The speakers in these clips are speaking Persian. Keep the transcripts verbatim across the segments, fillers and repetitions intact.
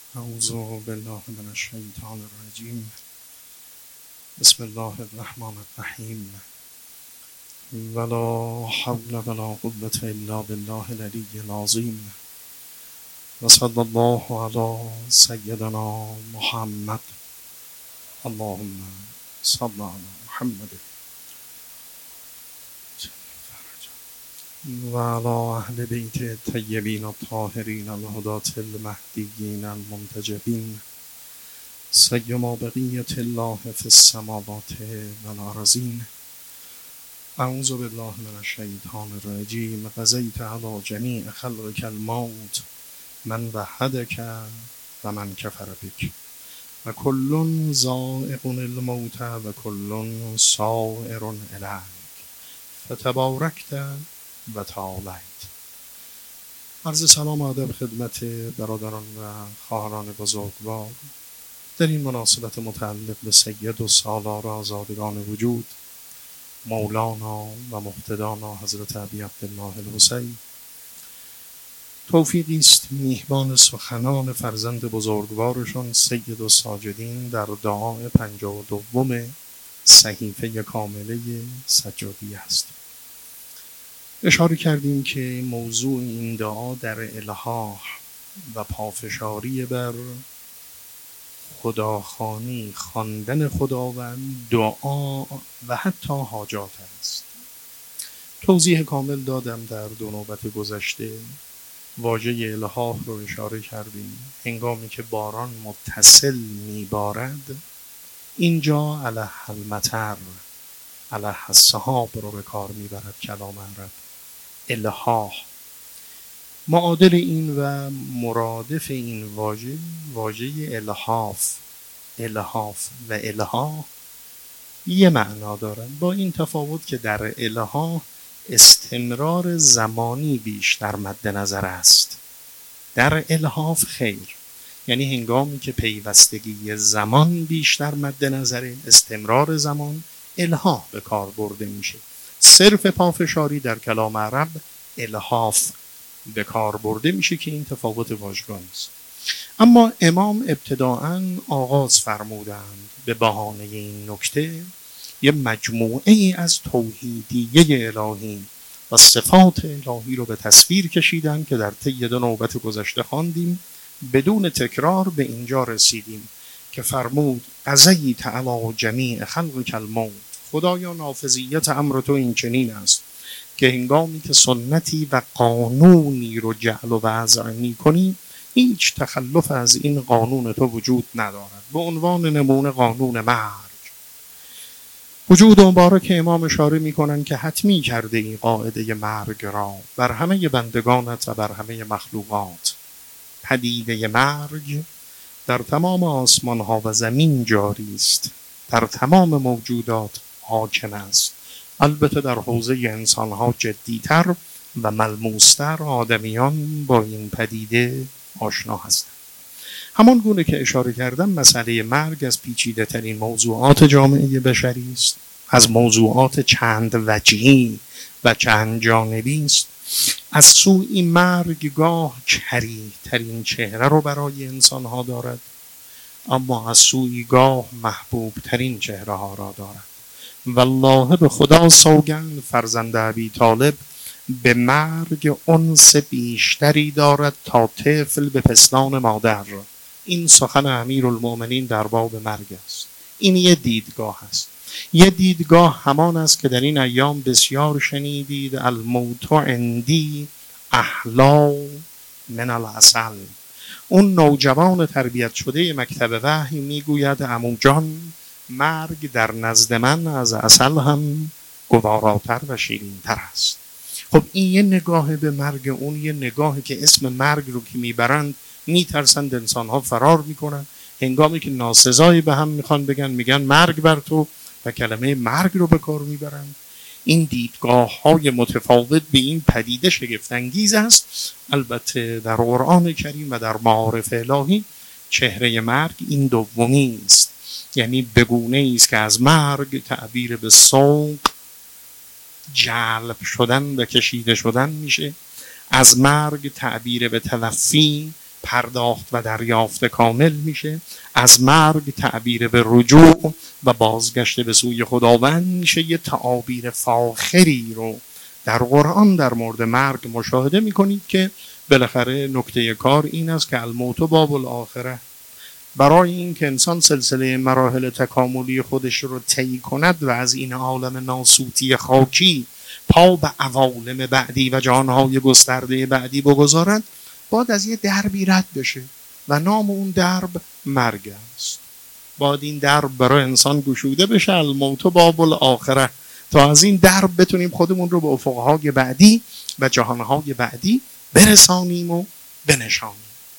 اعوذ بالله من الشیطان الرجیم. بسم الله الرحمن الرحیم. ولا حول ولا قوة الا بالله العلی العظیم. و صلی الله علی سیدنا محمد. اللهم صل علی محمد و علی اهل بیت الطیبین الطاهرین الهداة المهدیین المنتجبین، سیما بقیة الله فی السماوات والارضین. اعوذ بالله من الشیطان الرجیم. قضیت علی جمیع خلقک الموت من وحدک و من کفر بک و کل ذائق الموت و کل سائر الیک فتبارکت و تعالیت. عرض سلام و ادب خدمت برادران و خواهران بزرگوار در این مناسبت متعلق به سید و سالار آزادگان وجود مولانا و مقتدانا حضرت ابی عبدالله الحسین. توفیقی است میهمان سخنان فرزند بزرگوارشان سید الساجدین در دعای پنجاه و دوم صحیفه کامله سجادی است. اشاره کردیم که موضوع این دعا در الحاح و پافشاری بر خداخوانی، خواندن خداوند، دعا و حتی حاجات است. توضیح کامل دادم در دو نوبت گذشته. واژه الحاح رو اشاره کردیم هنگامی که باران متصل میبارد، اینجا علیه المطر، علیه السحاب رو به کار میبرد کلام عرب. الحاح معادل این و مرادف این واژه واژه الحاف، الحاف و الحاح یه معنا دارند، با این تفاوت که در الحاح استمرار زمانی بیشتر مد نظر است. در الحاف خیر، یعنی هنگامی که پیوستگی زمان بیشتر مد نظر، استمرار زمان، الحاح به کار برده میشه. صرف پافشاری در کلام عرب الحاف به کار برده میشه که این تفاوت واژگان است. اما امام ابتداءً آغاز فرمودند به بهانه این نکته یه مجموعه ای از توحیدیه الهی و صفات الهی رو به تصویر کشیدن که در طی دو نوبت گذشته خواندیم. بدون تکرار به اینجا رسیدیم که فرمود قضیت علی جمیع خلقک الموت. خدایا نافذیت امر تو این چنین است که هنگامی که سنتی و قانونی رو جعل و وضع می کنی، هیچ تخلف از این قانون تو وجود ندارد. به عنوان نمونه قانون مرگ. وجود مبارک امام اشاره می کنند که حتمی کرده این قاعده مرگ را بر همه بندگانت و بر همه مخلوقات. پدیده مرگ در تمام آسمان ها و زمین جاری است، در تمام موجودات حاکم است. البته در حوزه انسان ها جدیتر و ملموستر آدمیان با این پدیده آشنا هستند. همان گونه که اشاره کردم مسئله مرگ از پیچیده ترین موضوعات جامعه بشری است، از موضوعات چند وجهی و چند جانبی است. از سوی مرگ گاه کریه ترین چهره رو برای انسان ها دارد، اما از سوی گاه محبوب ترین چهره ها را دارد. والله به خدا سوگند فرزند ابی طالب به مرگ انس بیشتری دارد تا طفل به پستان مادر. این سخن امیرالمؤمنین در باب مرگ است. این یه دیدگاه است. یه دیدگاه همان است که در این ایام بسیار شنیدید: الموت عندی احلا من العسل. اون نوجوان تربیت شده مکتب وحی میگوید عمو جان، مرگ در نزد من از عسل هم گواراتر و شیرین‌تر است. خب این یه نگاه به مرگ، اون یه نگاهی که اسم مرگ رو که میبرند میترسند انسان‌ها فرار میکنن. هنگامی که ناسزایی به هم میخوان بگن میگن مرگ بر تو و کلمه مرگ رو به کار میبرند. این دیدگاه های متفاوت به این پدیده شگفت انگیز است. البته در قرآن کریم و در معارف الهی چهره مرگ این دومی است، یعنی بگونه است که از مرگ تعبیر به سوق، جلب شدن و کشیده شدن میشه. از مرگ تعبیر به توفی پرداخت و دریافت کامل میشه. از مرگ تعبیر به رجوع و بازگشت به سوی خداوند میشه. یه تعابیر فاخری رو در قرآن در مورد مرگ مشاهده میکنید که بالاخره نکته کار این است که الموت باب الاخره. برای این که انسان سلسله مراحل تکاملی خودش رو طی کند و از این عالم ناسوتی خاکی پا به عوالم بعدی و جهانهای گسترده بعدی بگذارد، باید از یه دربی رد بشه و نام اون درب مرگ است. باید این درب برای انسان گشوده بشه، الموت باب الاخره، تا از این درب بتونیم خودمون رو به افقهای بعدی و جهانهای بعدی برسانیم و بنشانیم.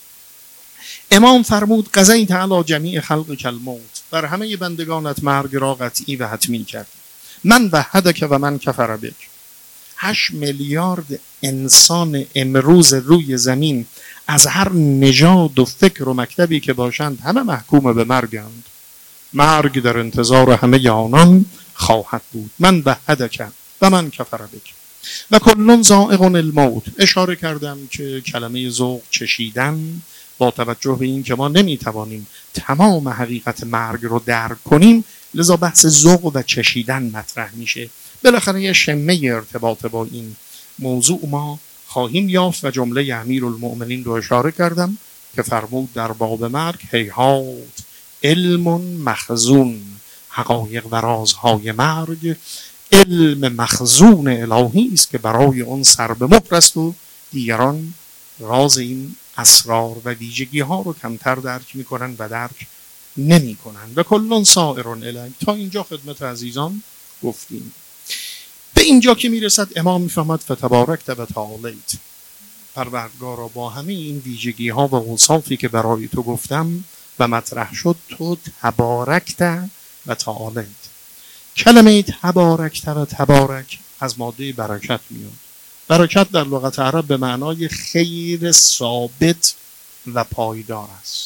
امام فرمود قضیت علی جمیع خلق کالموت، بر همه بندگانت مرگ را قطعی و حتمی کرد. من وحدک و من کفر بک. هشت میلیارد انسان امروز روی زمین از هر نژاد و فکر و مکتبی که باشند همه محکوم به مرگند. مرگ در انتظار همه آنان خواهد بود. من وحدک و من کفر بک و کلون ذائق الموت. اشاره کردم که کلمه ذوق چشیدن با توجه به این که ما نمیتوانیم تمام حقیقت مرگ رو درک کنیم، لذا بحث ذوق و چشیدن مطرح میشه. بالاخره یه شمه ارتباط با این موضوع ما خواهیم یافت و جمله امیرالمؤمنین رو اشاره کردم که فرمود در باب مرگ هیهات علم مخزون، حقایق و رازهای مرگ علم مخزون الهی است که برای اون سر به مهر است و دیگران راز این اسرار و ویژگی ها رو کمتر درک میکنن و درک نمی کنن. و کلون سائر الیک. تا اینجا خدمت عزیزان گفتیم. به اینجا که میرسد امام میفهمد فتبارکت و تعالیت، پروردگارا با همه این ویژگی ها و اوصافی که برای تو گفتم و مطرح شد، تو تبارکت و تعالیت. کلمه تبارکت و تبارک از ماده برکت میاد. برکت در لغت عرب به معنای خیر ثابت و پایدار است.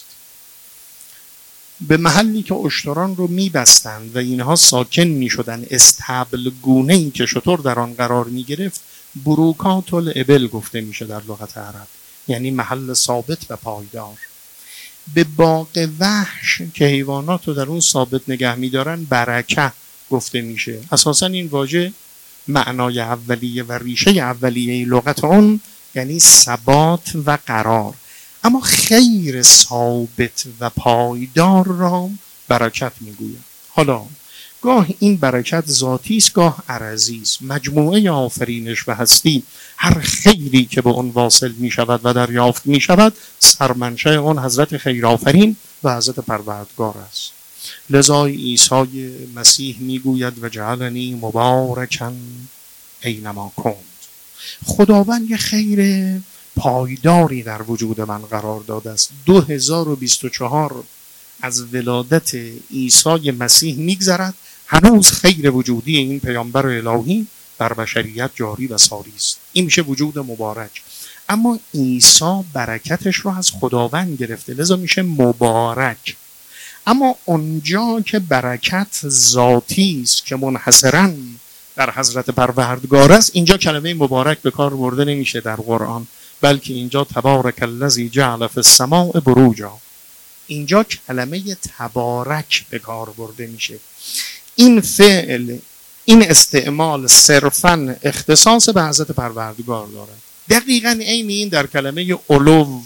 به محلی که اشتران رو میبستند و اینها ساکن میشدن، استبل گونه‌ای که شتر در آن قرار میگرفت، بروکات الابل گفته میشه در لغت عرب، یعنی محل ثابت و پایدار. به باغ وحش که حیوانات رو در اون ثابت نگه میدارن برکه گفته میشه. اساسا این واژه معنای اولیه و ریشه اولیه لغت اون یعنی ثبات و قرار، اما خیر ثابت و پایدار را برکت میگوید. حالا گاه این برکت ذاتی است، گاه عرضی است. مجموعه آفرینش و هستی، هر خیری که به اون واصل می شود و دریافت می شود، سرمنشأ اون حضرت خیرآفرین و حضرت پروردگار است. لذا عیسی مسیح میگوید و جعلنی مبارکا اینما کند. خداوند یه خیر پایداری در وجود من قرار داده است. دو هزار و بیست و چهار از ولادت عیسی مسیح میگذرد، هنوز خیر وجودی این پیامبر الهی بر بشریت جاری و ساری است. این میشه وجود مبارک. اما عیسی برکتش رو از خداوند گرفته، لذا میشه مبارک. اما اونجا که برکت ذاتی است که منحصراً در حضرت پروردگار است، اینجا کلمه مبارک به کار برده نمیشه در قرآن، بلکه اینجا تبارک الذی جعل فی السماء بروجا، اینجا کلمه تبارک به کار برده میشه. این فعل، این استعمال صرفاً اختصاص به حضرت پروردگار دارد. دقیقاً عین این در کلمه علو،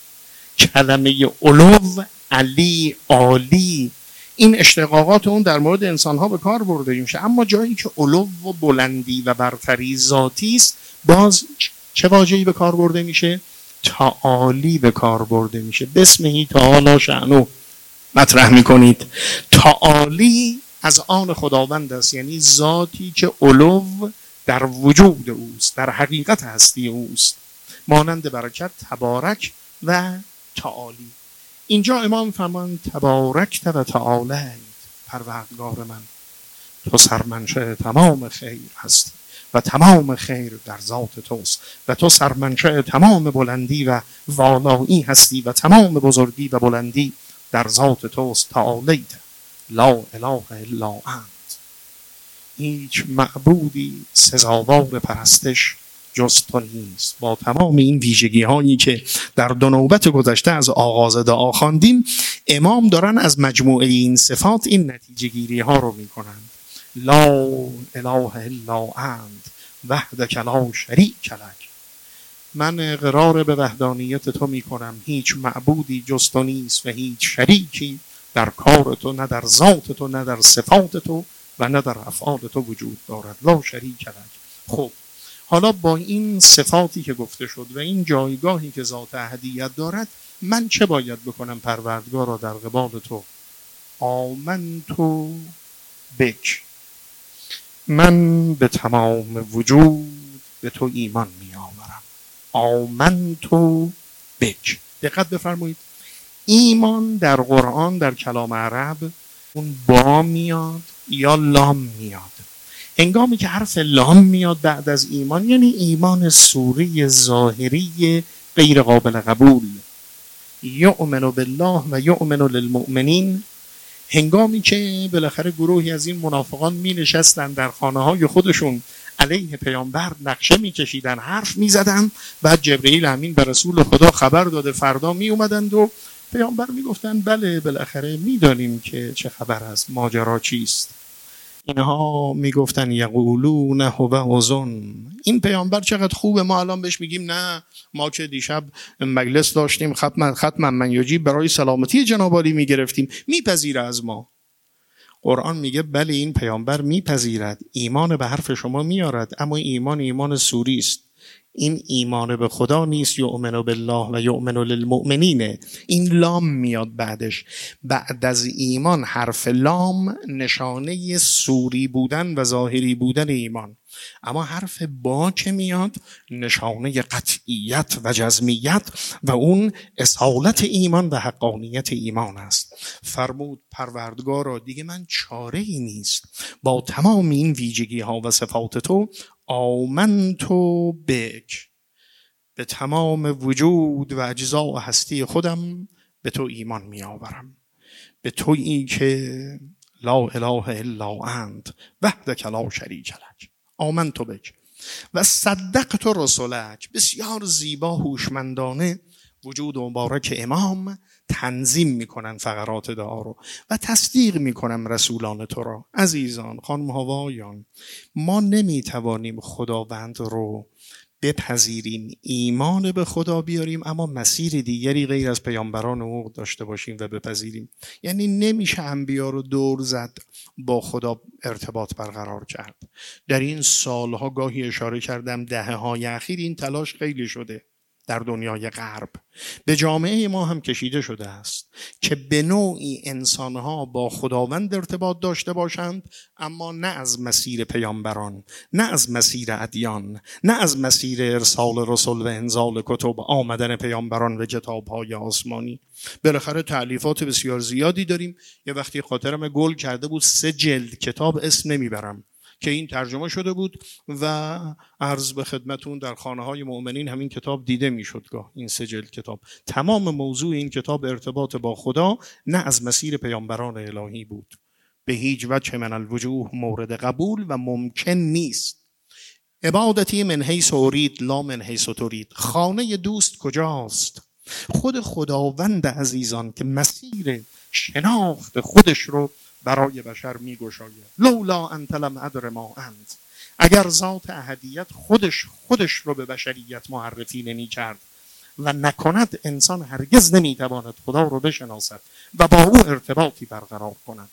کلمه علو، علی، عالی، این اشتقاقات اون در مورد انسان‌ها به کار برده میشه. اما جایی که علو و بلندی و برتری ذاتی است، باز چه واژه‌ای به کار برده میشه؟ تعالی به کار برده میشه. بسمه تعالی شأنه مطرح میکنید. تعالی از آن خداوند است، یعنی ذاتی که علو در وجود اوست، در حقیقت هستی اوست. مانند برکت، تبارک و تعالی. اینجا امام فرمان تبارکت و تعالیت، پروردگار من تو سرمنشأ تمام خیر هستی و تمام خیر در ذات توست و تو سرمنشأ تمام بلندی و والایی هستی و تمام بزرگی و بلندی در ذات توست. تعالیت لا اله الا انت، هیچ معبودی سزاوار پرستش جز تو نیست. با تمام این ویژگی هایی که در دو نوبت گذشته از آغاز دعا خواندیم، امام دارن از مجموعه این صفات این نتیجه گیری ها رو میکنند. لا اله الا انت وحدک لا شریک لک. من اقرار به وحدانیت تو میکنم، هیچ معبودی جز تو نیست و هیچ شریکی در کار تو، نه در ذات تو، نه در صفات تو و نه در افعال تو وجود دارد. لا شریک لک. خب حالا با این صفاتی که گفته شد و این جایگاهی که ذات احدیت دارد، من چه باید بکنم پروردگار را در قبال تو؟ آمنت بک. من به تمام وجود به تو ایمان می آورم. آمنت بک. دقت بفرمایید، ایمان در قرآن در کلام عرب اون با میاد یا لام میاد. هنگامی که حرف لام میاد بعد از ایمان، یعنی ایمان صوری ظاهری غیر قابل قبول. یؤمن بالله و یؤمن للمؤمنین. هنگامی که بالاخره گروهی از این منافقان می نشستن در خانه های خودشون علیه پیامبر نقشه می کشیدن، حرف می زدن، بعد جبرئیل امین به رسول خدا خبر داده فردا می اومدند و پیامبر می گفتن بله بالاخره می دانیم که چه خبر است، ماجرا چیست. اینها می گفتن یقولون هو اذن. این پیامبر چقدر خوبه، ما الان بهش میگیم نه ما که دیشب مجلس داشتیم ختم ختم من یجیب برای سلامتی جناب عالی میگرفتیم، میپذیره از ما. قرآن میگه بله این پیامبر میپذیرد، ایمان به حرف شما میارد، اما ایمان ایمان سوری است. این ایمان به خدا نیست. یؤمن بالله و یؤمن للمؤمنین. این لام میاد بعدش. بعد از ایمان حرف لام نشانه سوری بودن و ظاهری بودن ایمان، اما حرف با که میاد نشانه قطعیت و جزمیت و اون اصالت ایمان و حقانیت ایمان است. فرمود پروردگارا دیگه من چاره ای نیست، با تمام این ویژگی ها و صفات تو آمنت بک، به تمام وجود و اجزاء هستی خودم به تو ایمان می آورم، به تویی که لا اله الا انت وحدک لا شریک لک. آمنت بک و صدقت رسولک. بسیار زیبا هوشمندانه وجود مبارک امام تنظیم میکنن فقرات دعا رو و تصدیق میکنن رسولان تو را. عزیزان، خانم ها و آقایان، ما نمیتوانیم خداوند رو بپذیریم، ایمان به خدا بیاریم، اما مسیر دیگری غیر از پیامبران او داشته باشیم و بپذیریم. یعنی نمیشه انبیا رو دور زد با خدا ارتباط برقرار کرد. در این سالها گاهی اشاره کردم دهه های اخیر این تلاش خیلی شده در دنیای غرب، به جامعه ما هم کشیده شده است که به نوعی انسانها با خداوند ارتباط داشته باشند، اما نه از مسیر پیامبران، نه از مسیر ادیان، نه از مسیر ارسال رسول و انزال کتب، آمدن پیامبران و کتاب‌های آسمانی. بالاخره تألیفات بسیار زیادی داریم. یه وقتی خاطرم گل کرده بود سه جلد کتاب، اسم نمیبرم، که این ترجمه شده بود و عرض به خدمتون در خانه های مؤمنین همین کتاب دیده می شدگاه. این سه جلد کتاب، تمام موضوع این کتاب ارتباط با خدا نه از مسیر پیامبران الهی بود. به هیچ وجه من الوجوه مورد قبول و ممکن نیست. عبادتی من حیث ارید لا من حیث ترید. خانه دوست کجاست؟ خود خداوند عزیزان که مسیر شناخت خودش رو برای بشر می گشاید. لولا انت لم ادر ما انت. اگر ذات احدیت خودش خودش رو به بشریت معرفی نمی کرد و نکند، انسان هرگز نمی تواند خدا رو بشناسد و با او ارتباطی برقرار کند.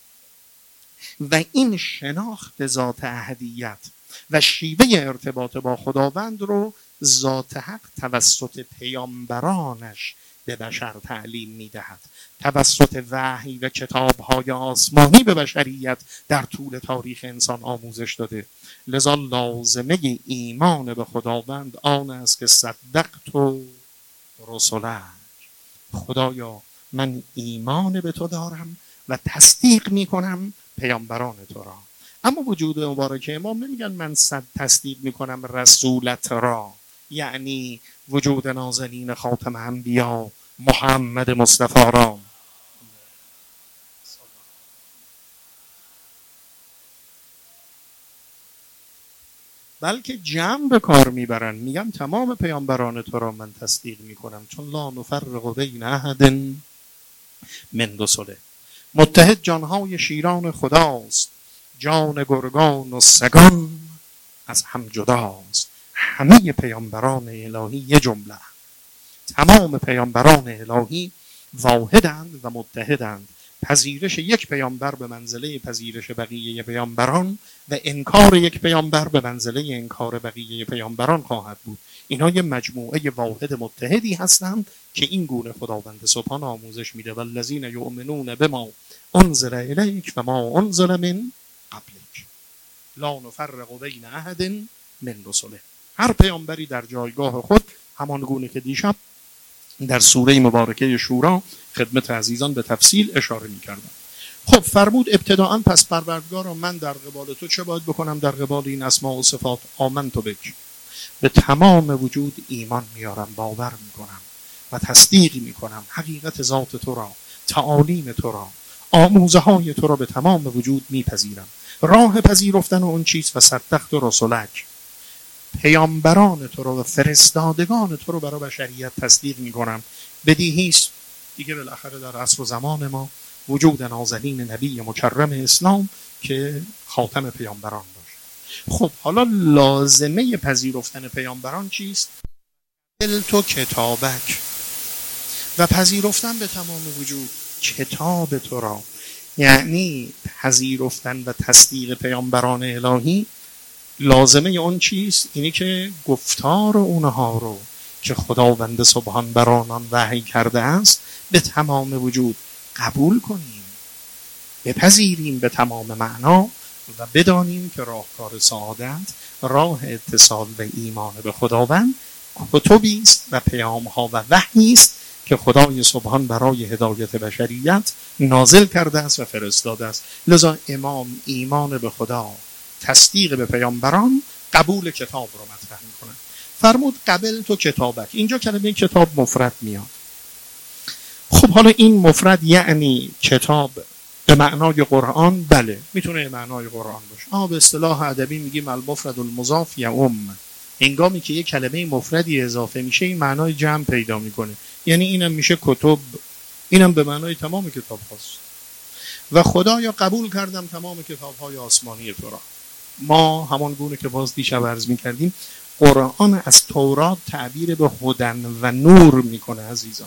و این شناخت ذات احدیت و شیوه ارتباط با خداوند رو ذات حق توسط پیامبرانش به بشر تعلیم می‌دهد. توسط وحی و کتاب‌های آسمانی به بشریت در طول تاریخ انسان آموزش داده. لذا لازمه ایمان به خداوند آن است که صدقت و رسولک. خدایا من ایمان به تو دارم و تصدیق می‌کنم پیامبران تو را. اما وجود مبارک امام نمیگن من صد تصدیق می‌کنم رسولت را، یعنی وجود نازنین خاتم انبیا محمد مصطفی را. بلکه جمع به کار میبرن، میگن تمام پیامبران تو را من تصدیق میکنم چون لا نفرق بین احد من رسله. متحد جانهای شیران خداست، جان گرگان و سگان از هم جداست. همه پیامبران الهی یه جمله، تمام پیامبران الهی واحدند و متحدند. پذیرش یک پیامبر به منزله پذیرش بقیه پیامبران و انکار یک پیامبر به منزله انکار بقیه پیامبران خواهد بود. اینها یه مجموعه واحد متحدی هستند که این گونه خداوند سبحان آموزش میده. والذین یؤمنون بما انزل الیک و ما انزل من قبلک لا نفرق بین احد من رسله. هر پیامبری در جایگاه خود، همان گونه که دیشب در سوره مبارکه شورا خدمت عزیزان به تفصیل اشاره می‌کردم. خب فرمود ابتداءً پس پروردگارا من در قبال تو چه باید بکنم؟ در قبال این اسماء و صفات آمنت بک، به تمام وجود ایمان میارم، باور میکنم و تصدیق میکنم حقیقت ذات تو را، تعالیم تو را، آموزه های تو را به تمام وجود میپذیرم. راه پذیرفتن اون چیز و صدقت رسولک، پیامبران تو رو و فرستادگان تو رو برای بشریت تصدیق میکنم. بدیهیست دیگه بالاخره در عصر و زمان ما وجود نازنین نبی مکرم اسلام که خاتم پیامبران باشه. خب حالا لازمه پذیرفتن پیامبران چیست؟ دل تو کتابک، و پذیرفتن به تمام وجود کتاب تو را، یعنی پذیرفتن و تصدیق پیامبران الهی لازمه اون چیست؟ اینی که گفتار اونها رو که خداوند سبحان بر آنان وحی کرده است به تمام وجود قبول کنیم، بپذیریم به تمام معنا و بدانیم که راهکار سعادت راه اتصال و ایمان به خداوند کتبی است و پیام‌ها و وحی است که خدای سبحان برای هدایت بشریت نازل کرده است و فرستاده است. لذا امام ایمان به خدا، تصدیق به پیامبران، قبول کتاب رو مطرح میکنه. فرمود قبل تو کتابک. اینجا کلمه کتاب مفرد میاد. خب حالا این مفرد یعنی کتاب به معنای قرآن؟ بله میتونه معنای قرآن باشه. اما به اصطلاح ادبی میگیم المفرد المضاف یعم. هنگامی که یک کلمه مفردی اضافه میشه این معنای جمع پیدا میکنه. یعنی اینم میشه کتب، اینم به معنای تمام کتاب هاست. و خدایا قبول کردم تمام کتاب های آسمانی تو را. ما همان گونه که باز دیشب عرض میکردیم قرآن از تورات تعبیر به هدن و نور میکنه عزیزان.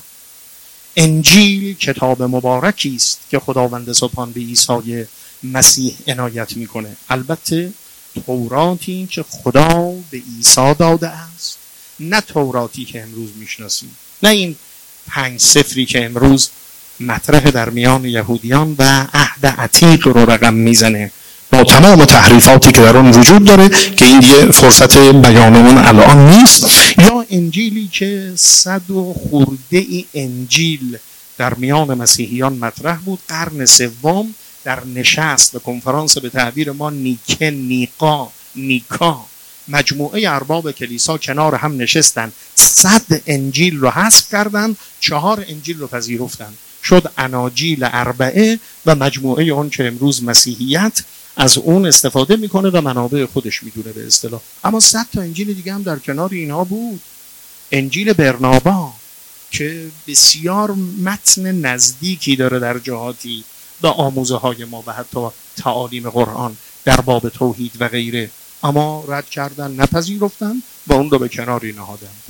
انجیل کتاب مبارکی است که خداوند سبحان به عیسی مسیح عنایت میکنه. البته توراتی که خدا به عیسی داده است، نه توراتی که امروز میشناسیم، نه این پنج سفری که امروز مطرح در میان یهودیان و عهد عتیق رو رقم میزنه با تمام تحریفاتی که در اون وجود داره که این دیگه فرصت بیان اون الان نیست. یا انجیلی که صد و خورده ای انجیل در میان مسیحیان مطرح بود. قرن سوم در نشست و کنفرانس به تعبیر ما نیکه نیقا نیکا مجموعه ارباب کلیسا کنار هم نشستن، صد انجیل رو حذف کردن، چهار انجیل رو پذیرفتن، شد اناجیل اربعه و مجموعه اون که امروز مسیحیت از اون استفاده میکنه و منابع خودش میدونه به اصطلاح. اما صد تا انجیل دیگه هم در کنار اینها بود. انجیل برنابا که بسیار متن نزدیکی داره در جهاتی با آموزه های ما و حتی تعالیم قرآن در باب توحید و غیره، اما رد کردن، نپذیرفتن و اون رو به کناری نهادند.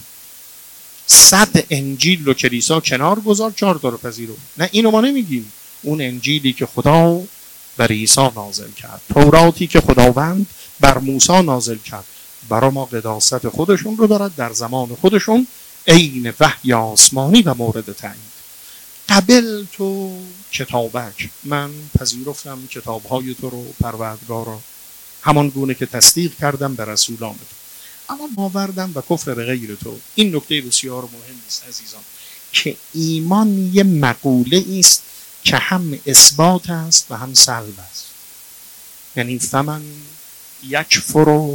صد انجیل رو کلیسا کنار گذار، چهار تا رو پذیرفت. نه اینو ما نمیگیم، اون انجیلی که خدا بر عیسی نازل کرد، توراتی که خداوند بر موسی نازل کرد، برای ما قداست خودشون رو دارد در زمان خودشون، عین وحی آسمانی و مورد تعیین. قبل تو کتابک، من پذیرفتم کتابهای تو رو پروردگارا، همان گونه که تصدیق کردم به رسولان تو، اما باوردم و کفر به غیر تو. این نکته بسیار مهم است عزیزان که ایمان یه مقوله است که هم اثبات است و هم سلب است. یعنی فمن یکفر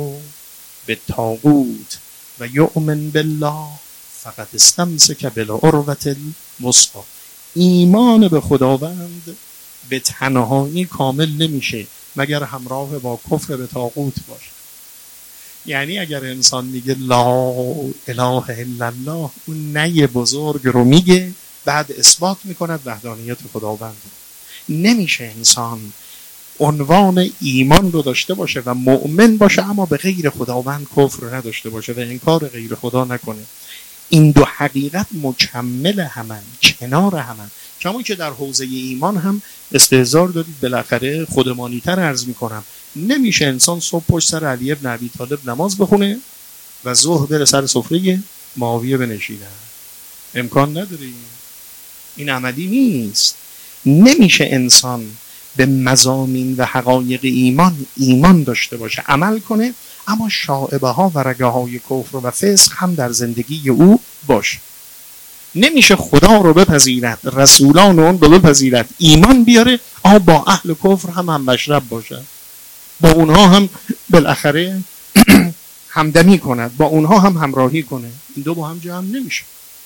بالطاغوت و یؤمن بالله فقد استمسک بالعروة الوثقی. ایمان به خداوند به تنهایی کامل نمیشه مگر همراه با کفر به طاغوت باشه. یعنی اگر انسان میگه لا اله الا الله، اون نی بزرگ رو میگه، بعد اثبات میکند وحدانیت خداوند. نمیشه انسان عنوان ایمان رو داشته باشه و مؤمن باشه اما به غیر خداوند کفر نداشته باشه و انکار غیر خدا نکنه. این دو حقیقت مکمل همن، کنار همن. کما که در حوزه ایمان هم استهزار دارید، بالاخره خودمانی تر عرض میکنم، نمیشه انسان صبح پشت سر علی ابن ابی طالب نماز بخونه و ظهر بره سر سفره معاویه بنشینه. امکان نداره، این عملی نیست. نمیشه انسان به مضامین و حقایق ایمان ایمان داشته باشه، عمل کنه، اما شائبه ها و رگه های کفر و فسق هم در زندگی او باشه. نمیشه خدا رو بپذیرد، رسولان اون رو بپذیرد، ایمان بیاره، اما با اهل کفر هم هم مشرب باشه، با اونها هم بالاخره همدمی کند، با اونها هم همراهی کنه. این دو با هم جمع نمیشه.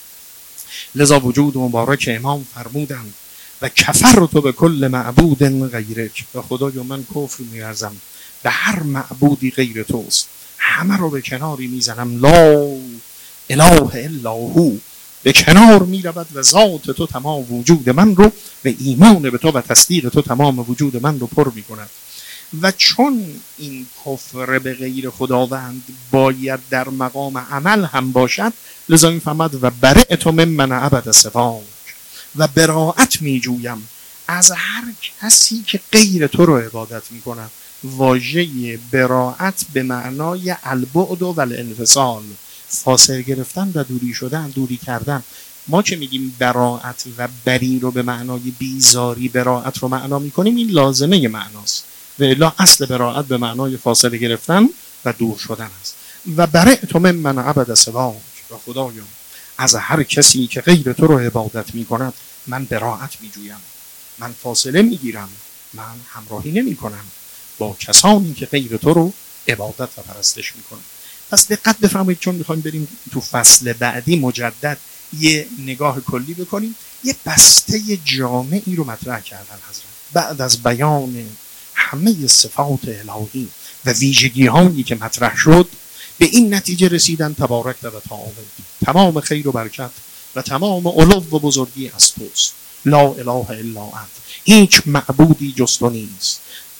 لذا وجود مبارک امام فرمودند و کفر تو به کل معبود غیرک، و خدایا من کفر می‌ورزم به هر معبودی غیر توست، همه رو به کناری میزنم، لا اله الا هو، به کنار میرود و ذات تو تمام وجود من رو و ایمان به تو و تصدیق تو تمام وجود من رو پر میکند. و چون این کفر به غیر خداوند باید در مقام عمل هم باشد، لذا این فهمد و برئت ممن عبد سواک، و براءت می جویم از هر کسی که غیر تو رو عبادت می کند. واژه براءت به معنای البعد و الانفصال، فاصله گرفتن و دوری شدن، دوری کردن. ما که میگیم براءت و بری رو به معنای بیزاری براءت رو معنا می کنیم، این لازمه معناست، و الا اصل براءت به معنای فاصله گرفتن و دور شدن است. و برئت ممن عبد سواک، و خدایا از هر کسی که غیر تو رو عبادت می کند من براءت می جویم، من فاصله می گیرم، من همراهی نمی کنم با کسانی که غیر تو رو عبادت و پرستش می کنند. پس دقت بفرمایید، چون میخوایم بریم تو فصل بعدی مجدد یه نگاه کلی بکنیم. یه بسته جامعی رو مطرح کردن حضرت بعد از بیان همه صفات الهی و ویژگی هایی که مطرح شد، به این نتیجه رسیدن تبارک و تعالی تمام خیر و برکت و تمام علو و بزرگی از توست، لا اله الا انت، هیچ معبودی جز تو نیست،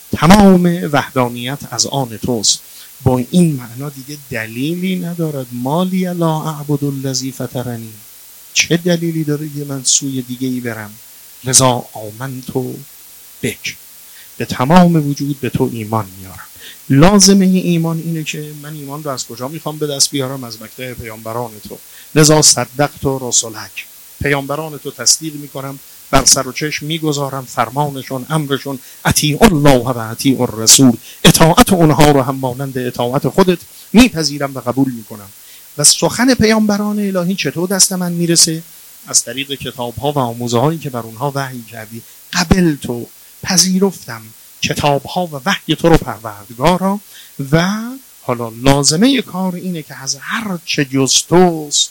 تمام وحدانیت از آن توست. با این معنا دیگه دلیلی ندارد مالی لا اعبد الذی فطرنی، چه دلیلی داره که من سوی دیگه ای برم؟ لذا آمنتو بک، به تمام وجود به تو ایمان میارم. لازمه ایمان اینه که من ایمان رو از کجا میخوام به دست بیارم؟ از مکتب پیامبران تو. لذا صدقت رسولک، پیامبران تو تصدیق میکنم، بر سر و چشم میگذارم فرمانشون، امرشون، اطیع الله و اطیع الرسول، اطاعت اونها رو هم مانند اطاعت خودت میپذیرم و قبول میکنم. و سخن پیامبران الهی چطور دست من میرسه؟ از طریق کتاب ها و آموزه هایی که بر اونها وحی کردی. قبل تو پذیرفتم کتاب ها و وحی تو رو پروردگارا، و حالا لازمه کار اینه که از هر چه جز توست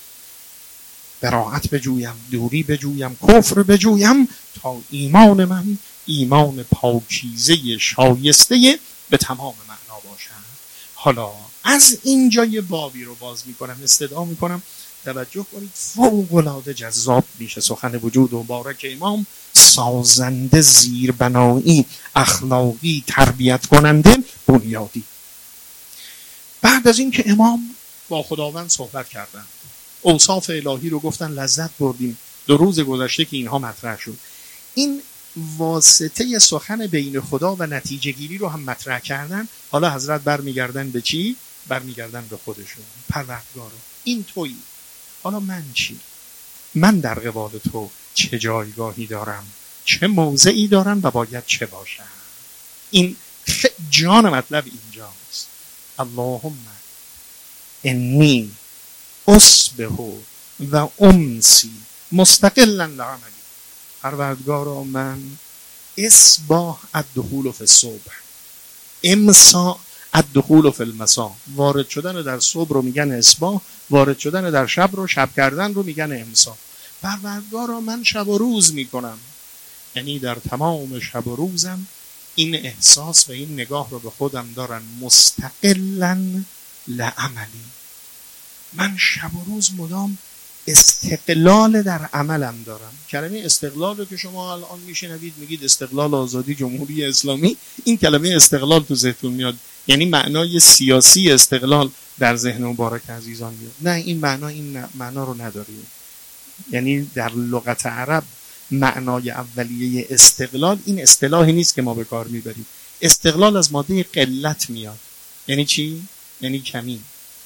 براءت بجویم، دوری بجویم، کفر بجویم، تا ایمان من ایمان پاکیزه شایسته به تمام معنا باشد. حالا از اینجا یه بابی رو باز میکنم، استدعا میکنم توجه کنید، فوق العاده جذاب میشه سخن وجود مبارک امام، سازنده، زیربنایی، اخلاقی، تربیت کننده، بنیادی. بعد از این که امام با خداوند صحبت کردن، اوصاف الهی رو گفتن، لذت بردیم، دو روز گذشته که اینها مطرح شد، این واسطه سخن بین خدا و نتیجه گیری رو هم مطرح کردن. حالا حضرت برمیگردن به چی؟ برمیگردن به خودشون. پروردگارا این تویی، حالا من چی؟ من در قبال تو چه جایگاهی دارم، چه موضعی دارم و باید چه باشم؟ این جان مطلب اینجاست. اللهم انی اصبح و امسی مستقلا لعملی، پروردگارا من اصباح الدخول فی الصبح، امسا الدخول فی المسا، وارد شدن در صبح رو میگن اصباح، وارد شدن در شب رو، شب کردن رو میگن امسا. پروردگارا من شب و روز میکنم، یعنی در تمام شب و روزم این احساس و این نگاه رو به خودم دارن، مستقلا لعملی. من شب و روز مدام استقلال در عملم دارم. کلمه استقلال رو که شما الان میشنوید میگید استقلال آزادی جمهوری اسلامی، این کلمه استقلال تو ذهنتون میاد، یعنی معنای سیاسی استقلال در ذهن مبارک عزیزان میاد. نه، این معنا این معنا رو نداره. یعنی در لغت عرب معنای اولیه استقلال این اصطلاحی نیست که ما به کار میبریم. استقلال از ماده قلت میاد. یعنی چی؟ یعنی کمی.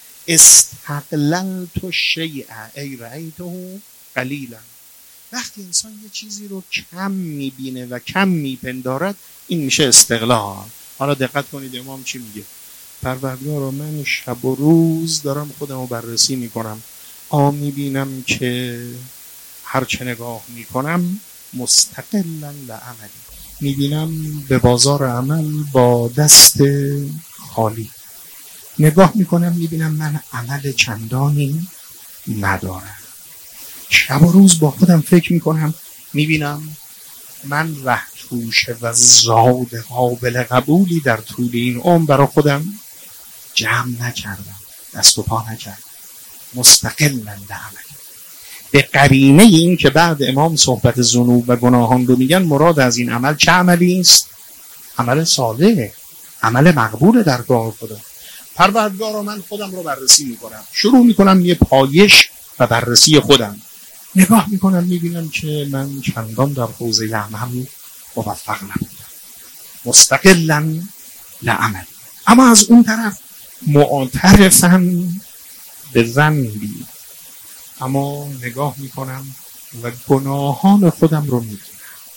استقللت الشیء ای رأیته قلیلا. وقتی انسان یه چیزی رو کم میبینه و کم میپندارد، این میشه استقلال. حالا دقت کنید امام چی میگه؟ پروردگارا من شب و روز دارم خودم رو بررسی میکنم، آ میبینم که هرچه نگاه میکنم مستقلا لعملی، میبینم به بازار عمل با دست خالی نگاه میکنم، میبینم من عمل چندانی ندارم. شب و روز با خودم فکر میکنم، میبینم من وحتوشه و زاد قابل قبولی در طول این عمر برای خودم جمع نکردم، دست و پا نکردم، مستقلا لعملی. به قرینه این که بعد امام صحبت ذنوب و گناهان رو میگن، مراد از این عمل چه عملی است؟ عمل صالح، عمل مقبول درگاه خدا. پروردگارا من خودم رو بررسی میکنم، شروع میکنم یه پایش و بررسی خودم، نگاه میکنم میبینم که من چندان در حوزه عمل موفق نبودم، مستقلا لعمل. اما از اون طرف معترفاً به ذنبی، اما نگاه میکنم و گناهان خودم رو میبینم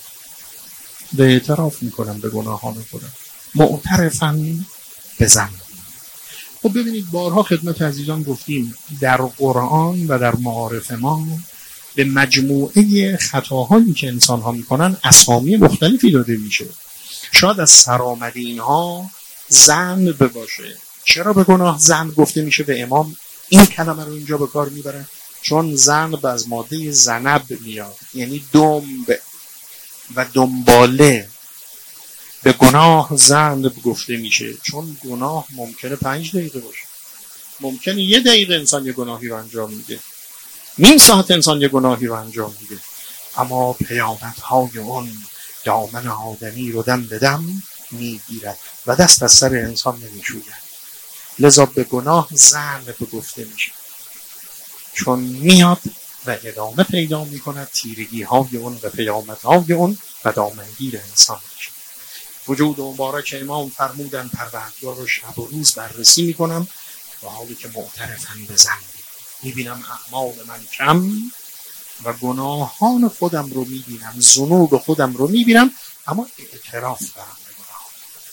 و اعتراف میکنم به گناهان خودم، معترفاً به ذنبی. خب ببینید، بارها خدمت عزیزان گفتیم در قرآن و در معارف ما به مجموعه خطاهایی که انسان ها میکنن اسامی مختلفی داده میشه. شاید از سرآمد اینها ذنب باشه. چرا به گناه ذنب گفته میشه؟ به امام این کلمه رو اینجا به کار میبرن چون ذنب از ماده ذنب میاد، یعنی دنب و دنباله. به گناه ذنب گفته میشه چون گناه ممکنه پنج دقیقه باشه، ممکنه یه دقیقه انسان یه گناهی رو انجام میده، نیم ساعت انسان یه گناهی رو انجام میده، اما پیامدهای اون دامن آدمی رو دم به دم میگیرد و دست از سر انسان نمیشوید. لذا به گناه ذنب گفته میشه چون میاد و ادامه پیدا میکند، تیرگی های اون و پیامدهای اون و دامنگیر انسان میشه. وجود مبارک امام فرمودن پروردگار رو شب و روز بررسی میکنم و حالی که معترفم به ذنبی، میبینم اعمال من کم و گناهان خودم رو میبینم، ذنوب خودم رو میبینم، اما اعتراف دارم به گناه.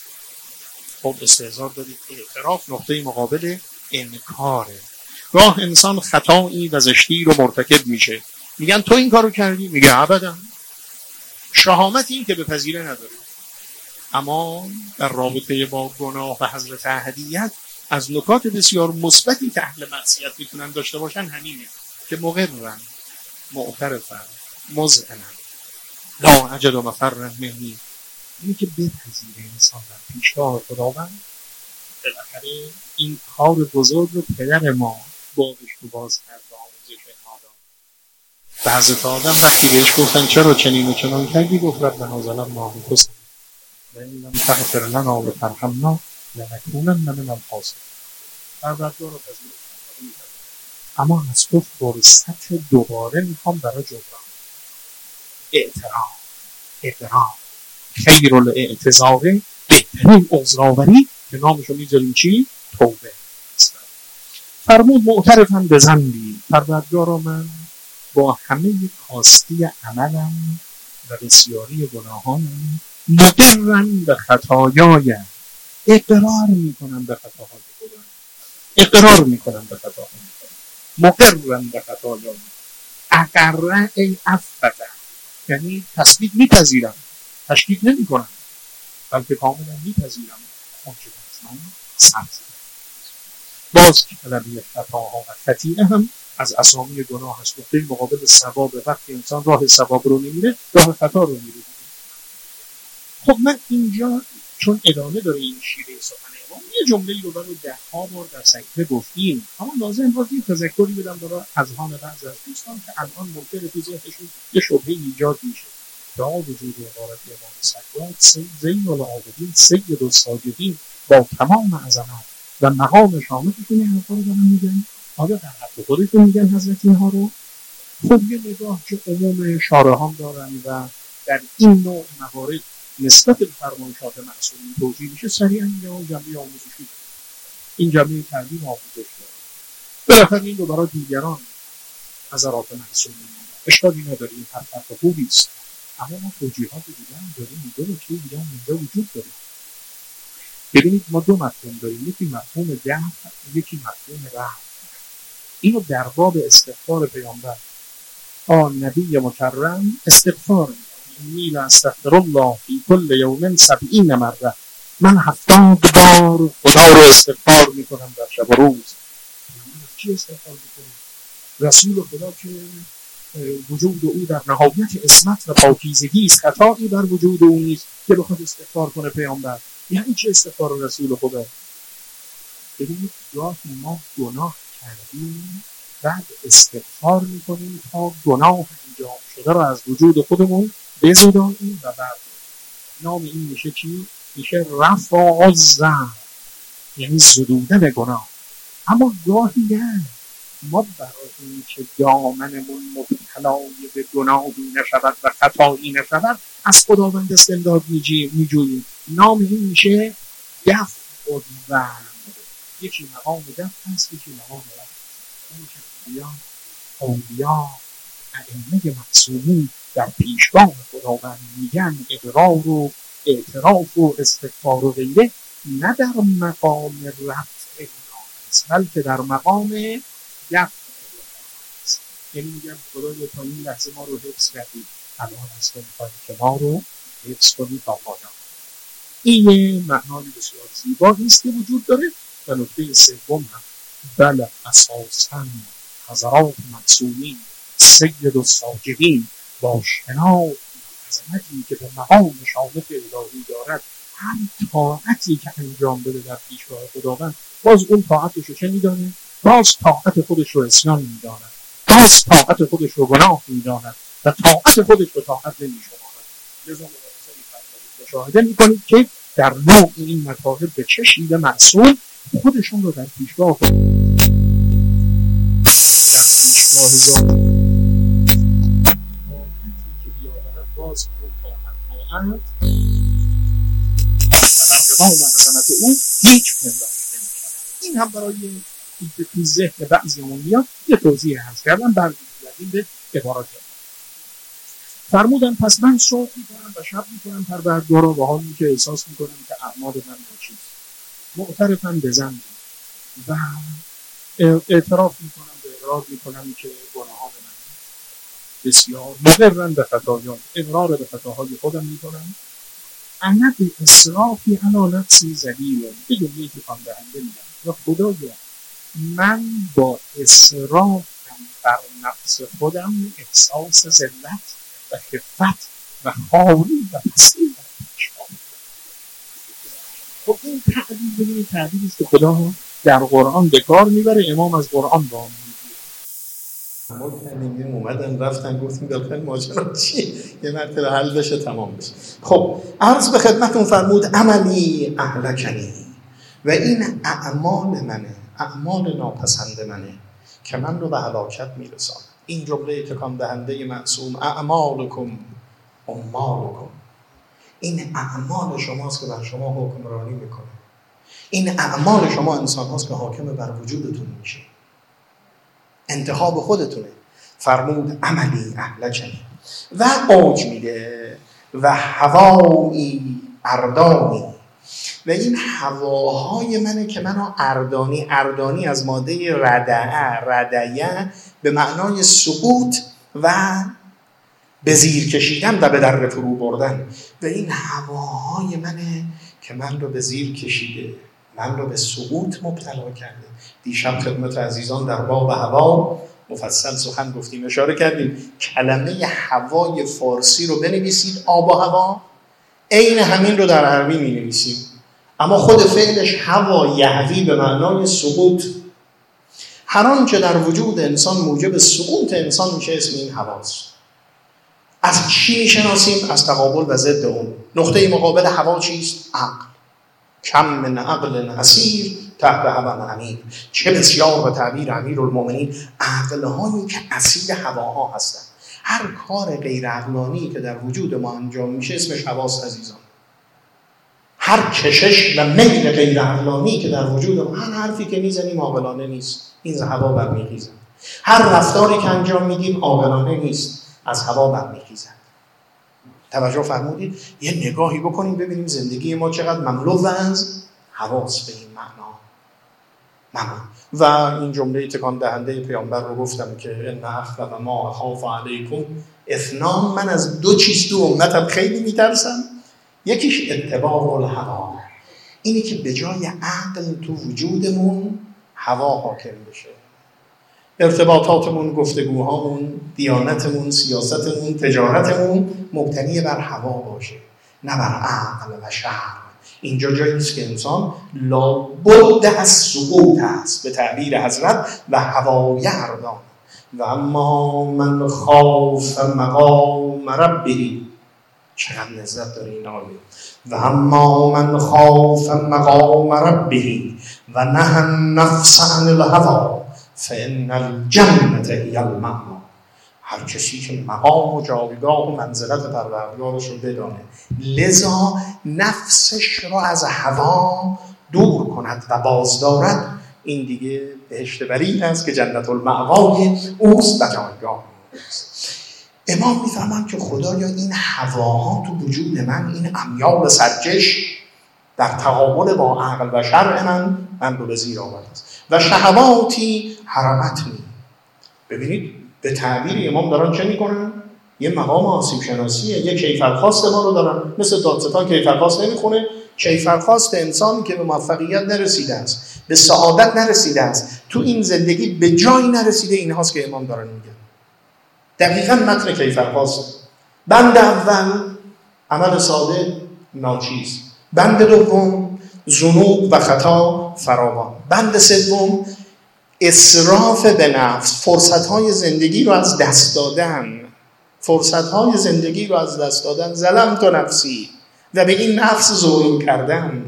خب استحضار دارید، اعتراف نقطه مقابل انکاره. گاه انسان خطایی و زشتی رو مرتکب میشه، میگن تو این کارو کردی، میگه ابدا، شهامت این که بپذیره نداره. اما در رابطه با گناه و حضرت احدیت از نکات بسیار مثبتی که اهل معصیت میتونن داشته باشن همینه که مقرن، معترفن، مذعنن، لا اجد مفرا منی. اینی که بپذیره انسان در پیشگاه خداوند بالاخره این کار بزرگ رو پدر ما بابش رو باز کرد و آموزش ما داد. و حضرت آدم وقتی بهش گفتن چرا چنین و چنان کردی، گفت ربنا ظلمنا انفسنا و ان لم تغفر لنا و ترحمنا لنکونن من الخاسرین. پروردگار رو پذیرفتم، اما از تو فرصت دوباره میخوام برای جبران. اعتراف، اعتراف خیر الاعتذار، بهترین عذرآوری که نامشو میذاریم چی؟ توبه. فرمود معترفم به ذنبی، پروردگارا من با همه کاستی عملم و بسیاری گناهانم مقرن به خطایایم، اقرار میکنم به خطاهای خودم، اقرار میکنم به خطاهای خودم، مقرن به خطایایم. اقرر ای افقه، یعنی تثبیت میپذیرم، تشکیک نمی کنم، بلکه کاملا میپذیرم اون که از من سبز. باز که کلمه خطاها و خطیئه هم از اسامی گناه هست. نقطه مقابل ثواب، وقتی انسان راه ثواب رو نمیره، راه خطا رو میره. خب من اینجا چون ادامه داره این شیره سخن یه جمله‌ای رو برای ده ها بار در سکته گفتیم، اما لازم باید یه تذکری بدم برای اذهان بعضی از دوستان که الان ممکنه تو ذهنشون یه شبهه ایجاد میشه. با وجود عبارت امام سجاد زین العابدین سید الساجدین با تمام عظمت و مقام شامتشون این حرفا رو دارن میگن، آیا در حق خودشون میگن حضرت اینها رو؟ خب یه نگاه که عموم شارحان دارن و در این نوع موارد نسبت به فرمایشات معصومین توجیه میشه، سریعا میگن اون جمعه آموزشی، این جمعه تعلیم آموزش داره. بالاخره این رو برای دیگران حضرات معصومین اشکالی نداره، این حرف حرف خوبی است، اما ما توجیهات دیگه هم داریم، دو نکته دیگه هم اینجا وجود داره. ببینید ما دو مفهوم داریم، یکی مفهوم دفع، یکی مفهوم رفع. اینو در باب استغفار پیامبر آن نبی مکرم استغفار اینی لاستغفر الله فی کل یوم سبعین مره، من هفتاد بار خدا رو استغفار میکنم در شب و روز. چی استغفار میکنم؟ رسول خدا که وجود او در نهایت عصمت و پاکیزگی است، خطایی بر وجود او نیست که بخواد استغفار کنه پیامبر. یعنی چه استغفار رسول خدا؟ ببینید گاهی ما گناه کردیم بعد استغفار میکنیم تا گناه انجام شده رو از وجود خودمون بزداییم و بعد نام این میشه چی؟ میشه رفع الذنب، یعنی زدودن گناه. اما گاهی نه، ما برای این که دامنمون مبتلای به گناهی نشود و خطایی نشود از خداوند استمداد میجوییم، نام این میشه دفع الذنب. یکی مقام دفع هست، یکی مقام رفع. اون که انبیا اولیا ائمه معصومین در پیشگاه خداوند میگن اقرار و اعتراف و استغفار و غیره نه در مقام رفع گناه است، بلکه در مقام دفع است. یعنی میگم خدایا تا این لحظه ما رو حفظ کردی، الان از تو میخواهی که ما رو حفظ کنی تا پایان. این یه معنای بسیار زیبایی است که وجود داره. و نکته سوم هم بله اساساً حضرات معصومین سید الساجدین با شناخت عظمتی که به مقام شامت الهی دارد، هر طاعتی که انجام بده در پیشگاه خداوند باز اون طاعتش رو چه میدانه؟ باز طاعت خودش رو عصیان میداند، باز طاعت خودش رو گناه میداند و طاعت خودش رو طاعت نمیشمارد. لذا مشاهده میکنید که در نوع این مطالب به چه شیوه معصوم خودشون رو در پیشگاه در پیشگاه ذات که بیاورد باز اون طاعت طاعت در قبال عظمت او هیچ پنداشته نمی‌شود. این هم برای این که تو ذهن بعضیمون میاد یه توضیح هست کردم. برگردیم به عبارات فرمودن پس من صبح میکنم و شب میکنم پروردگارا با حالی که احساس میکنم که اعمال من ناچیز معترفم به ذنبی و اعتراف میکنم و اقرار میکنم که گناهان من بسیار مقرن به خطایان، اقرار به خطاهای خودم میکنم. انا به اسرافی علی نفسی ذلیل، به جمله‌ای که خان دهنده میگم و خدایا من با اسرافم بر نفس خودم احساس ذلت و خفت و خاری و پستی در پیش آمد. خب این تعبیر ببینید تعبیری است که خدا در قرآن به کار میبره، امام از قرآن با میگیره. ما کردیم اومدن رفتن گفتیم بالاخره ماجرا چی؟ یه مرتبه حل بشه تمام بشه. خب عرض به خدمتتون فرمود عملی اهلکنی، و این اعمال منه، اعمال ناپسند منه که من رو به هلاکت میرسانه. این جمله تکان دهنده معصوم اعمالکم امالکم، این اعمال شماست که بر شما حکمرانی میکنه، این اعمال شما انسان هاست که حاکم بر وجودتون میشه، انتخاب خودتونه. فرمود عملی اهلکنی و اوج میده و هوایی اردانی، و این هواهای منه که منو اردانی، اردانی از ماده ردعه، ردعه به معنای سقوط و به زیر کشیدن و به در فرو بردن، و این هواهای منه که من رو به زیر کشیده، من رو به سقوط مبتلا کرده. دیشب خدمت عزیزان در باب هوا مفصل سخن گفتیم، اشاره کردیم کلمه هوای فارسی رو بنویسید آب و هوا، عین همین رو در عربی می نویسیم اما خود فعلش هوا یهوی به معنای سقوط. هر آنچه در وجود انسان موجب سقوط انسان میشه اسم این هواست. از چی میشناسیم؟ از تقابل و ضد اون. نقطه مقابل هوا چیست؟ عقل. کم من عقل اسیر تحت هوا امیر. چه بسیار به تعبیر امیرالمومنین عقل‌هایی که اسیر هواها هستند. هر کار غیر عقلانی که در وجود ما انجام میشه اسمش هواست عزیزان. هر کشش و میل غیر عقلانی که در وجود ما، هر حرفی که میزنیم عاقلانه نیست، این از هوا برمیخیزد. هر رفتاری که انجام میدیم عاقلانه نیست، از هوا برمیخیزد. توجه فرمودید؟ یه نگاهی بکنیم ببینیم زندگی ما چقدر مملو از حواس به این معنا. ممنون. و این جمله تکان دهنده پیامبر رو گفتم که ان اخوف ما اخاف علیکم اثنان، من از دو چیز تو امتم خیلی میترسم. یکیش اتباع الهوا، اینی که به جای عقل تو وجودمون هوا حاکم بشه. ارتباطاتمون، گفتگوهامون، دیانتمون، سیاستمون، تجارتمون مبتنی بر هوا باشه، نه بر عقل و شرع. اینجا جایی است که انسان لابد از سقوط است، به تعبیر حضرت و هوا یردان. و اما من خاف مقام ربه، چقدر لذت داره این آیه. و اما من خاف مقام ربه و نهى النفس عن الهوى فإن الجنة هي المأوى. هر کسی که مقام و جایگاه و منزلت پروردگارش رو بدانه، لذا نفسش رو از هوا دور کند و بازدارد، این دیگه بهشت برین است که جنت المأوای اوست و جایگاه اوست. امام میفهمن که خدایا این هواها تو وجود من، این امیال سرکش در تقابل با عقل و شرع من، من رو به زیر آورده است. و شهواتی حرمتنی. ببینید به تعبیر امام دارن چه میکنن؟ یه مقام آسیب شناسیه، یه کیفرخواست ما رو دارن. مثل دادستان کیفرخواست نمیخونه. کیفرخواست انسانی که به موفقیت نرسیده است، به سعادت نرسیده است، تو این زندگی به جایی نرسیده، این هاست که امام دارن میگن. دقیقاً متن کیفرخواست. بند اول عمل ساده ناچیز، بند دوم ذنوب و خطا فراوان، بند سوم اسراف به نفس، فرصت‌های زندگی رو از دست دادن، فرصت‌های زندگی رو از دست دادن، ظلمت نفسی و به این نفس ظلم کردن.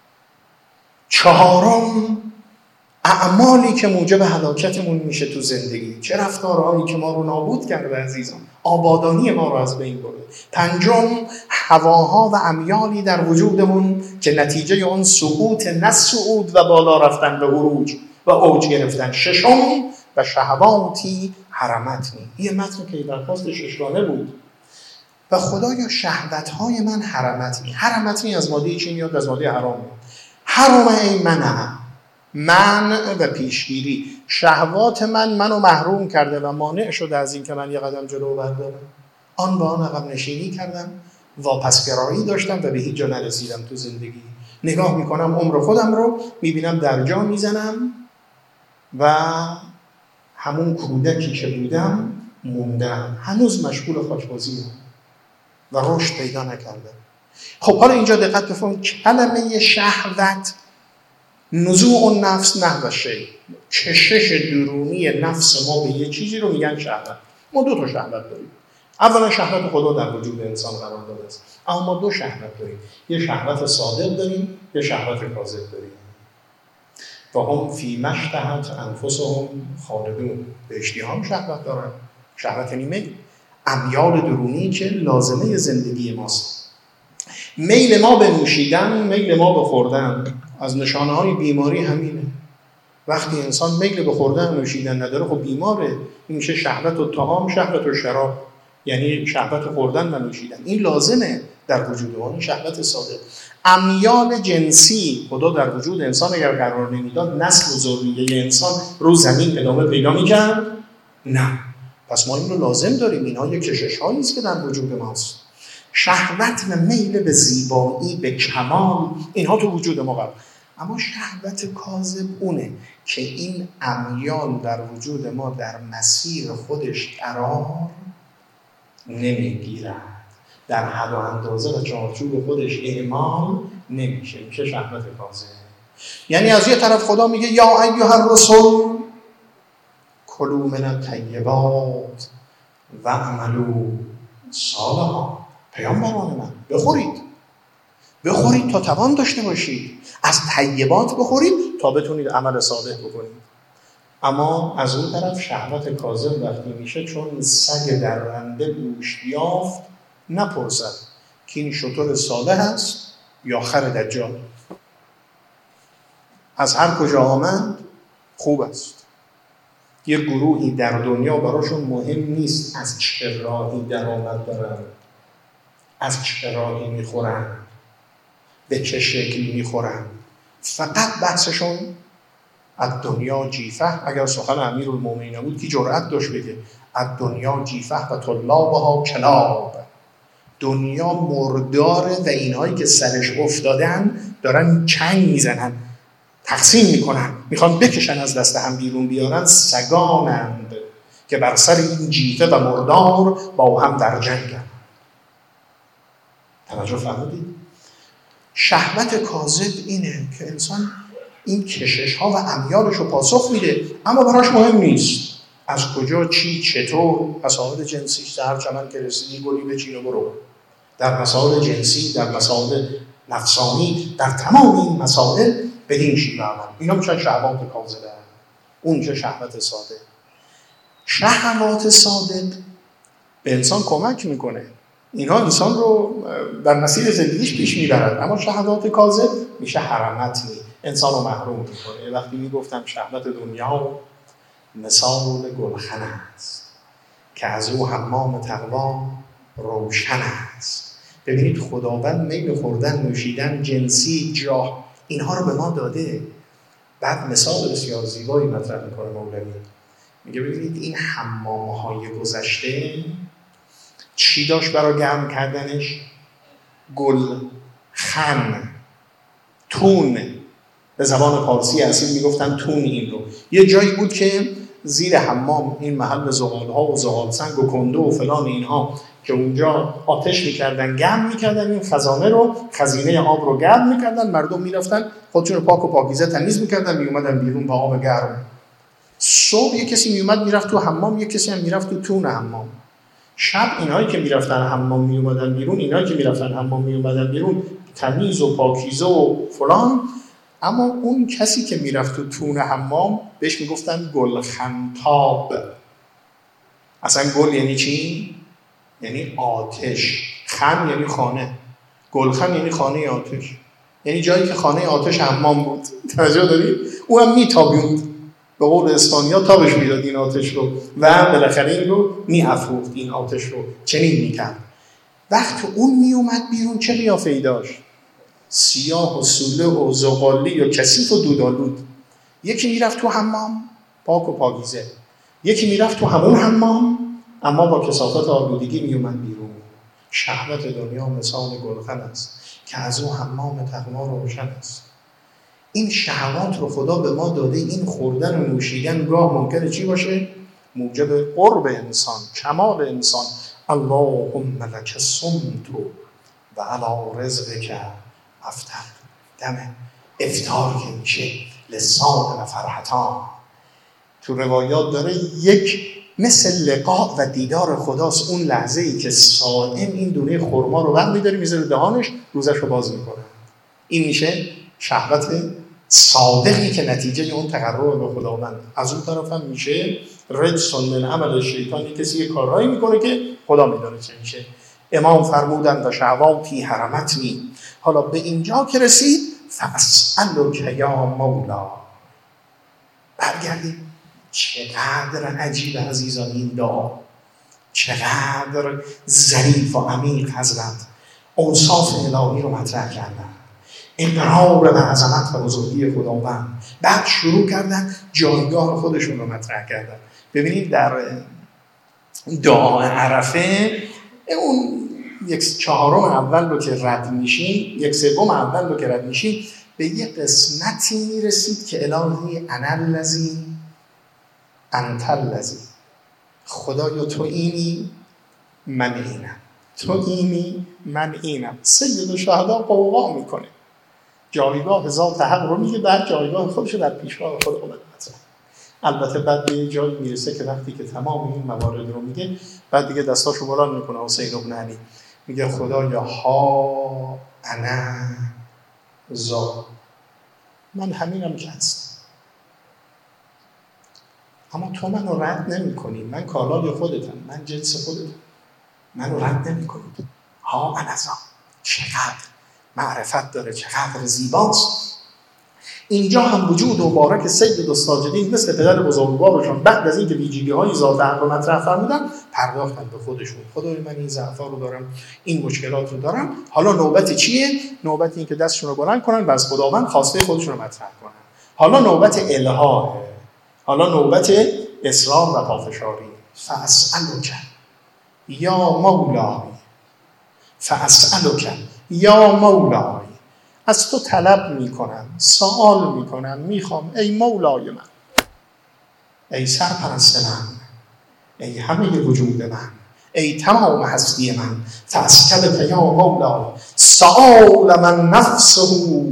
چهارم اعمالی که موجب هلاکتمون میشه تو زندگی، چه رفتارهایی که ما رو نابود کرده عزیزان، آبادانی ما رو از بین برده. پنجم هواها و امیالی در وجودمون که نتیجه اون سقوط، نه صعود و بالا رفتن به عروج و اوج گرفتن. ششم و شهواتی حرمتنی. یه متن که درخواست ششگانه بود. و خدایا شهوت‌های من حرمتنی. حرمتنی از ماده چی میاد؟ از ماده حرام میاد. حرام ای منع، منع و پیشگیری. شهوات من منو محروم کرده و مانع شده از این که من یه قدم جلو بردارم. آن با آن عقب نشینی کردم، واپسگرایی داشتم و به هیچ جا نرسیدم تو زندگی. نگاه میکنم عمر خودم رو، میبینم در جا میزنم و همون کودکی که بودم موندم، هنوز مشغول خاکبازیم و رشد پیدا نکردم. خب حالا اینجا دقت بفرمایید، کلمه شهوت نزوع النفس نحو شیء، کشش درونی نفس ما به یه چیزی رو میگن شهوت. ما دو تا شهوت داریم. اولا شهوت خدا در وجود انسان قرار داده است، اما ما دو شهوت داریم، یه شهوت صادق داریم، یه شهوت کاذب داریم. و هم فی ما اشتهت انفسهم خالدون. بهشتی هم شهوت دارن. شهوت یعنی میل، امیال درونی که لازمه زندگی ماست. میل ما به نوشیدن، میل ما به خوردن، از نشانه های بیماری همینه. وقتی انسان میل به خوردن و نوشیدن نداره، خب بیماره. این میشه شهوت و طعام، شهوت و شراب، یعنی شهوت خوردن و نوشیدن. این لازمه در وجود ما، این شهوت ساده. امیال جنسی خدا در وجود انسان اگر قرار نمیداد، نسل و ذریه انسان رو زمین ادامه پیدا میکرد؟ نه. پس ما این رو لازم داریم. اینها یک کشش هایی است که در وجود ماست. شهوت و میل به زیبایی، به کمال، اینها تو وجود ما قرار. اما شهوت کاذب اونه که این امیال در وجود ما در مسیر خودش قرار نمیگیرد، در حد و اندازه و چارچوب خودش اعمال نمیشه، میشه شهوت کاذب. یعنی از یه طرف خدا میگه یا ایها الرسل کلوا من الطیبات و اعملوا صالحا. پیامبران من بخورید بخورید تا توان داشته باشید، از طیبات بخورید تا بتونید عمل صالح بکنید. اما از اون طرف شهوت کاذب وقتی میشه چون سگ درنده گوشت یافت نپرسد که این شتر صالح است یا خر دجال، از هر کجا آمد خوب است. یه گروهی در دنیا براشون مهم نیست از چه راهی درآمد دارن، از چه راهی میخورن، به چه شکلی میخورن، فقط بحثشون از دنیا جیفه. اگر سخن امیرالمومنین بود که جرأت داشت بگه از دنیا جیفه و طلابها کلاب، دنیا مرداره و اینهایی که سرش افتادن دارن چنگ میزنن، تقسیم میکنن، میخوان بکشن از دست هم بیرون بیارن، سگانند که بر سر این جیفه و مردار با هم در جنگن. توجه فرمودید؟ شهوت کاذب اینه که انسان این کشش ها و امیالش رو پاسخ میده اما براش مهم نیست از کجا چی چطور. مسائل جنسی در چمن که رسیدی گلی بچین و برو، در مسائل جنسی، در مسائل نفسانی، در تمام این مسائل بدین شیوه عمل. اینا میشن شهوات کاذبه. اون چه شهوت صادق. شهوات صادق به انسان کمک میکنه، اینها انسان رو در مسیر زندگیش پیش میبرد، اما شهوات کاذب میشه حرمتنی، انسان رو محروم میکنه. وقتی میگفتم شهوت دنیا مثال گلخن است که از او حمام تقوا روشن است. ببینید خداوند میل خوردن، نوشیدن، جنسی، جاه، اینها رو به ما داده. بعد مثال بسیار زیبایی مطرح میکنه مولوی، میگه ببینید این حمام‌های گذشته چی داشت برای گرم کردنش؟ گل، خن، تون. به زبان پارسی اصیل میگفتن تون. این رو یه جایی بود که زیر حمام، این محل زغال‌ها و زغالسنگ و کنده و فلان اینها که اونجا آتش میکردن، گرم میکردن این خزانه رو، خزینه آب رو گرم میکردن، مردم میرفتن خودشون رو پاک و پاکیزه تمیز میکردن، میومدن بیرون با آب گرم. صبح یک کسی میومد میرفت تو حمام، یک کسی هم میرفت تو تون حمام. شب اینایی که میرفتن حمام میومدن بیرون، اینایی که میرفتن حمام میومدن بیرون تمیز و پاکیزه و فلان. اما اون کسی که میرفت تو تون حمام بهش میگفتن گلخنتاب. اصلا گل یعنی چی؟ یعنی آتش. خن یعنی خانه، گلخن یعنی خانه آتش، یعنی جایی که خانه آتش حمام بود. توجه دارید؟ او هم میتابوند، به قول اسپانیا تابش میداد این آتش رو و بالاخره این رو میافروخت، این آتش رو چنین میکرد. وقت اون میومد بیرون چه قیافه‌ای داشت؟ سیاه و سوله و زغالی و کثیف و دودآلود. یکی میرفت تو حمام پاک و پاکیزه، یکی میرفت تو همون حمام اما با کثافت آلودگی میومد بیرون. شهوت دنیا مثال گلخن است که از او حمام تقوا روشن است. این شهوات رو خدا به ما داده. این خوردن و نوشیدن گاه ممکنه چی باشه؟ موجب قرب انسان، کمال انسان. اللهم لک صمت و علی رزقک افطر. دم افطار که میشه لسان و فرحتان. تو روایات داره یک مثل لقاء و دیدار خداست، اون لحظه ای که صائم این دونه خرما رو برمی داره میذاره دهانش، روزش رو باز میکنه. این میشه شهوت صادقی که نتیجه اون تقرب به خداوند. از اون طرف هم میشه رجس من عمل شیطان، کسی یه کارهایی میکنه که خدا میدونه چه میشه. امام فرمودند و شهواتی حرمتنی. حالا به اینجا که رسید فاسألک یا مولا، برگردیم. چقدر عجیب عزیزان این دعا، چقدر ظریف و عمیق حضرت اوصاف الهی رو مطرح کردن، اقرار به عظمت و بزرگی خداوند. بعد شروع کردن جایگاه خودشون رو مطرح کردن. ببینید در دعا عرفه اون یک چهارم اول رو که رد میشیم، یک سوم اول رو که رد میشیم، به یک قسمتی میرسید که الهی انا الذی انت الذی، خدایا تو اینی من اینم، تو اینی من اینم. سید الشهدا قوقا میکنه، جایگاه ذات حق رو میگه، بعد جایگاه خودش رو در پیشگاه خود خود مطرح. البته بعد به یه جایی میرسه که وقتی که تمام این موارد رو میگه، بعد دیگه دستاشو بلند میکنه حسین ابن علی، میگه خدایا ها انا ذا، من همینم که هستم، اما تو منو رد نمی کنی، من کالای خودتم، من جنس خودتم، منو رد نمی کنی. ها انا ذا، چقدر معرفت داره، چقدر زیباست. اینجا هم وجود مبارک سید الساجدین مثل پدر بزرگوارشون بعد از اینکه ویژگی‌های ذات حق رو مطرح فرمودن، پرداختن به خودشون. خدای من این ضعف‌ها رو دارم، این مشکلات رو دارم، حالا نوبت چیه؟ نوبت این که دستشون رو بلند کنن و از خداوند خواسته خودشون رو مطرح کنن. حالا نوبت الهاه، حالا نوبت اصرار و پافشاری. فاسألک یا مولای، فاسألک یا مولای، از تو طلب میکنم، سوال میکنم، میخوام ای مولای من، ای سرپرست من، ای همه وجود من، ای تمام هستی من. فاسألک یا مولای سؤال من نفسه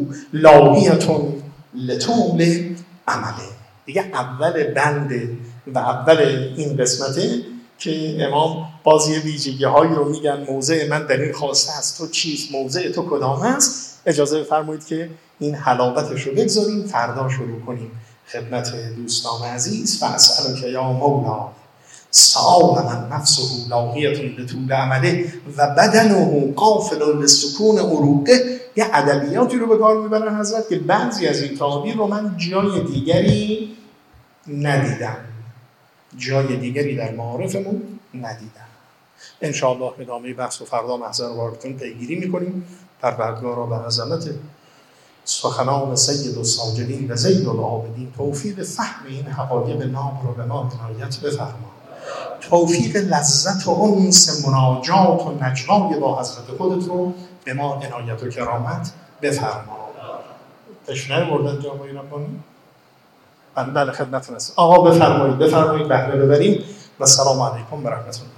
لاهیة لطول عمله. دیگه اول بنده و اول این قسمته که امام بازی ویژگی هایی رو میگن، موضع من در این خواسته است، تو چیست، موضع تو کدام است. اجازه بفرمایید که این حلاوتش رو بگذاریم، فردا شروع کنیم خدمت دوستان عزیز. فاسألک یا مولا سؤال من نفسه لاهیة لطول عمله و بدنه غافل لسکون عروقه. یه ادبیاتی رو به کار میبرن حضرت که بعضی از این تعابیر رو من جای دیگری ندیدم، جای دیگری در معارفمون ندیدم. انشاءالله ادامه بحث و فردا محضر واردتون پیگیری میکنیم. پروردگارا به عظمت سخنان سید الساجدین و زین العابدین توفیق فهم این حقایق ناب رو به ما عنایت بفرما، توفیق لذت و انس مناجات و نجوای با حضرت خودت رو به ما عنایت و کرامت بفرما. تشنه بردن جامعه ربانی؟ بله خدمتتون هست. آقا بفرمایید بفرمایید بهره ببریم و السلام علیکم و رحمت الله.